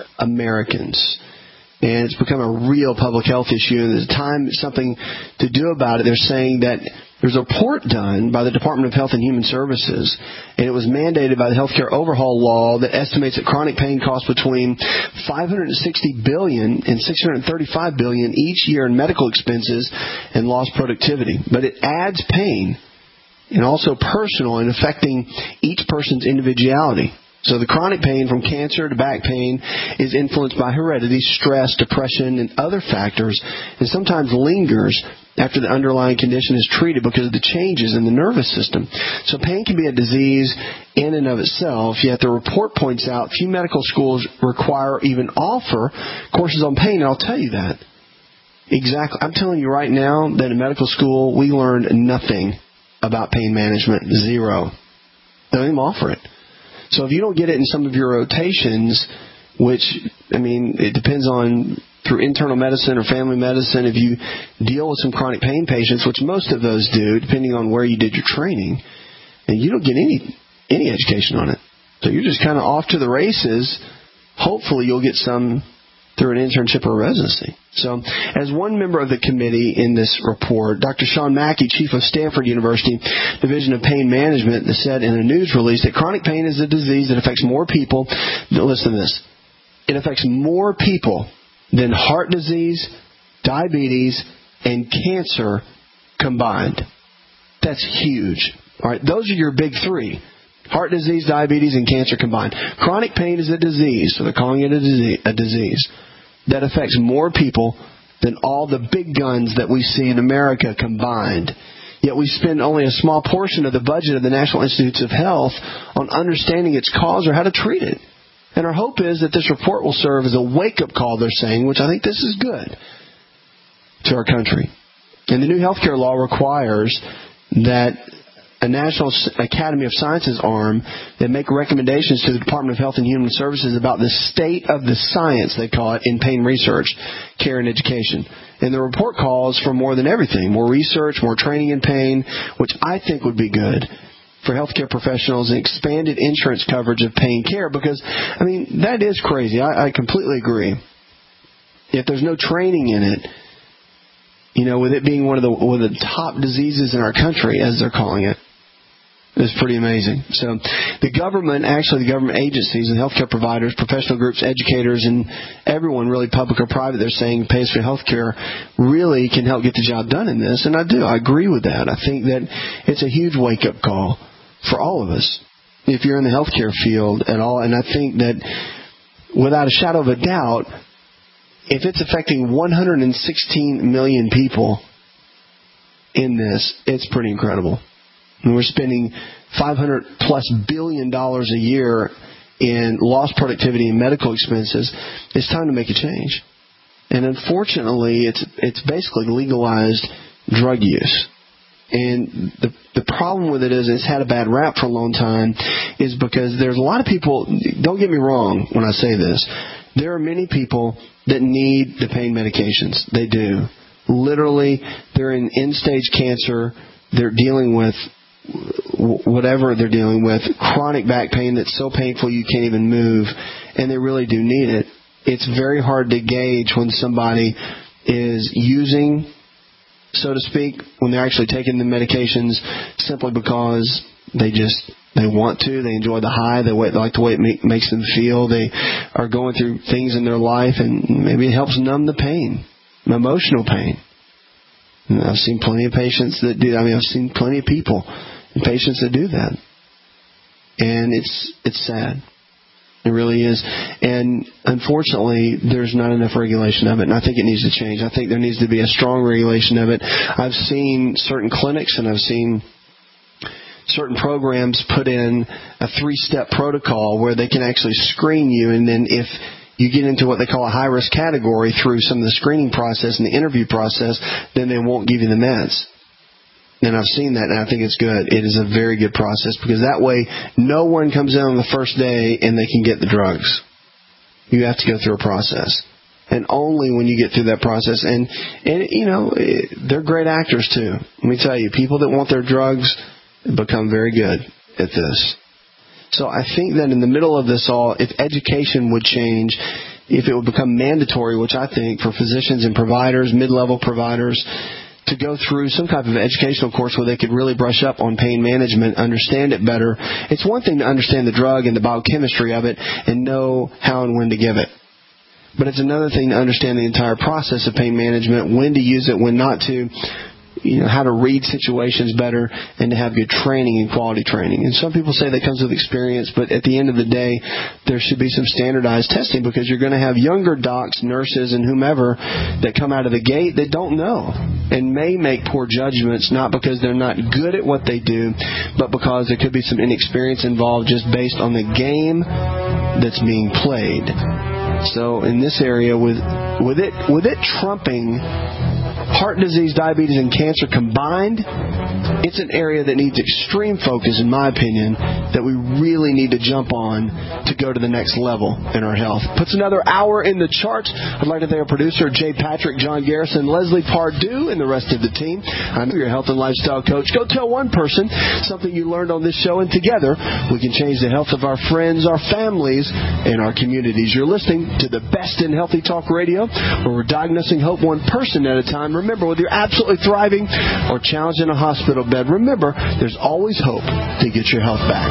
Americans. And it's become a real public health issue. And there's time something to do about it. They're saying that there's a report done by the Department of Health and Human Services, and it was mandated by the Healthcare Overhaul Law that estimates that chronic pain costs between five hundred sixty billion dollars and six hundred thirty-five billion dollars each year in medical expenses and lost productivity. But it adds pain, and also personal, and affecting each person's individuality. So the chronic pain, from cancer to back pain, is influenced by heredity, stress, depression, and other factors, and sometimes lingers after the underlying condition is treated because of the changes in the nervous system. So pain can be a disease in and of itself, yet the report points out few medical schools require or even offer courses on pain, and I'll tell you that. Exactly. I'm telling you right now that in medical school we learned nothing about pain management. Zero. They don't even offer it. So if you don't get it in some of your rotations, which, I mean, it depends on through internal medicine or family medicine, if you deal with some chronic pain patients, which most of those do, depending on where you did your training, and you don't get any any education on it. So you're just kind of off to the races. Hopefully you'll get some through an internship or residency. So as one member of the committee in this report, Doctor Sean Mackey, chief of Stanford University Division of Pain Management, said in a news release that chronic pain is a disease that affects more people. Listen to this. It affects more people than heart disease, diabetes, and cancer combined. That's huge. All right, those are your big three. Heart disease, diabetes, and cancer combined. Chronic pain is a disease, so they're calling it a disease, a disease that affects more people than all the big guns that we see in America combined. Yet we spend only a small portion of the budget of the National Institutes of Health on understanding its cause or how to treat it. And our hope is that this report will serve as a wake-up call, they're saying, which I think this is good, to our country. And the new healthcare law requires that a National Academy of Sciences arm that make recommendations to the Department of Health and Human Services about the state of the science, they call it, in pain research, care, and education. And the report calls for more than everything, more research, more training in pain, which I think would be good for healthcare professionals, and expanded insurance coverage of pain care, because, I mean, that is crazy. I, I completely agree. If there's no training in it, you know, with it being one of the one of the top diseases in our country, as they're calling it, it's pretty amazing. So the government, actually the government agencies and healthcare providers, professional groups, educators, and everyone, really public or private, they're saying pays for healthcare, really can help get the job done in this. And I do. I agree with that. I think that it's a huge wake-up call for all of us if you're in the healthcare field at all. And I think that without a shadow of a doubt, if it's affecting one hundred sixteen million people in this, it's pretty incredible. And we're spending five hundred plus billion dollars a year in lost productivity and medical expenses. It's time to make a change. And unfortunately, it's it's basically legalized drug use. And the the problem with it is it's had a bad rap for a long time is because there's a lot of people, don't get me wrong when I say this, there are many people that need the pain medications. They do. Literally, they're in end-stage cancer. They're dealing with whatever they're dealing with, chronic back pain that's so painful you can't even move, and they really do need it. It's very hard to gauge when somebody is using, so to speak, when they're actually taking the medications simply because they just they want to, they enjoy the high, they like the way it make, makes them feel, they are going through things in their life, and maybe it helps numb the pain, emotional pain. And I've seen plenty of patients that do. I mean, I've seen plenty of people and patients that do that, and it's it's sad. It really is. And unfortunately, there's not enough regulation of it, and I think it needs to change. I think there needs to be a strong regulation of it. I've seen certain clinics and I've seen certain programs put in a three-step protocol where they can actually screen you, and then if you get into what they call a high-risk category through some of the screening process and the interview process, then they won't give you the meds. And I've seen that, and I think it's good. It is a very good process because that way no one comes in on the first day and they can get the drugs. You have to go through a process. And only when you get through that process. And, and you know, they're great actors, too. Let me tell you, people that want their drugs become very good at this. So I think that in the middle of this all, if education would change, if it would become mandatory, which I think for physicians and providers, mid-level providers, to go through some type of educational course where they could really brush up on pain management, understand it better. It's one thing to understand the drug and the biochemistry of it and know how and when to give it. But it's another thing to understand the entire process of pain management, when to use it, when not to, you know, how to read situations better, and to have good training and quality training. And some people say that comes with experience, but at the end of the day, there should be some standardized testing because you're going to have younger docs, nurses, and whomever that come out of the gate that don't know and may make poor judgments, not because they're not good at what they do, but because there could be some inexperience involved just based on the game that's being played. So in this area, with with it with it trumping heart disease, diabetes, and cancer combined, it's an area that needs extreme focus, in my opinion, that we really need to jump on to go to the next level in our health. Puts another hour in the charts. I'd like to thank our producer, Jay Patrick, John Garrison, Leslie Pardue, and the rest of the team. I'm your health and lifestyle coach. Go tell one person something you learned on this show, and together we can change the health of our friends, our families, and our communities. You're listening to the best in Healthy Talk Radio, where we're diagnosing hope one person at a time. Remember, whether you're absolutely thriving or challenged in a hospital bed, remember, there's always hope to get your health back.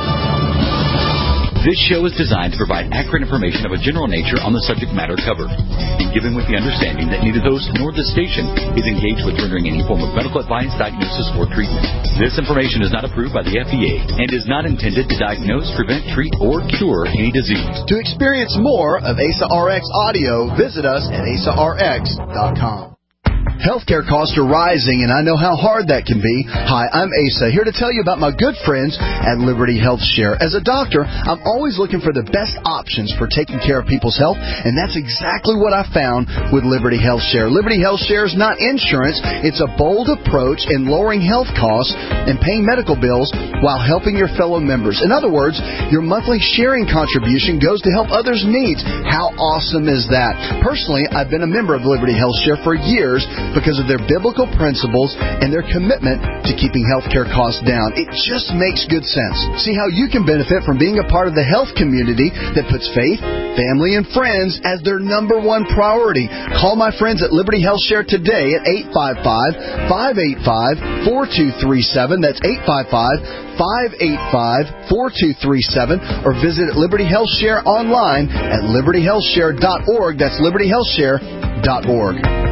This show is designed to provide accurate information of a general nature on the subject matter covered, and given with the understanding that neither the host nor the station is engaged with rendering any form of medical advice, diagnosis, or treatment. This information is not approved by the F D A and is not intended to diagnose, prevent, treat, or cure any disease. To experience more of A S A R X audio, visit us at A S A R X dot com. Healthcare costs are rising, and I know how hard that can be. Hi, I'm Asa, here to tell you about my good friends at Liberty Health Share. As a doctor, I'm always looking for the best options for taking care of people's health, and that's exactly what I found with Liberty Health Share. Liberty Health Share is not insurance. It's a bold approach in lowering health costs and paying medical bills while helping your fellow members. In other words, your monthly sharing contribution goes to help others' needs. How awesome is that? Personally, I've been a member of Liberty Health Share for years because of their biblical principles and their commitment to keeping healthcare costs down. It just makes good sense. See how you can benefit from being a part of the health community that puts faith, family, and friends as their number one priority. Call my friends at Liberty Health Share today at eight five five, five eight five, four two three seven. That's eight five five, five eight five, four two three seven. Or visit Liberty Health Share online at liberty health share dot org. That's liberty health share dot org.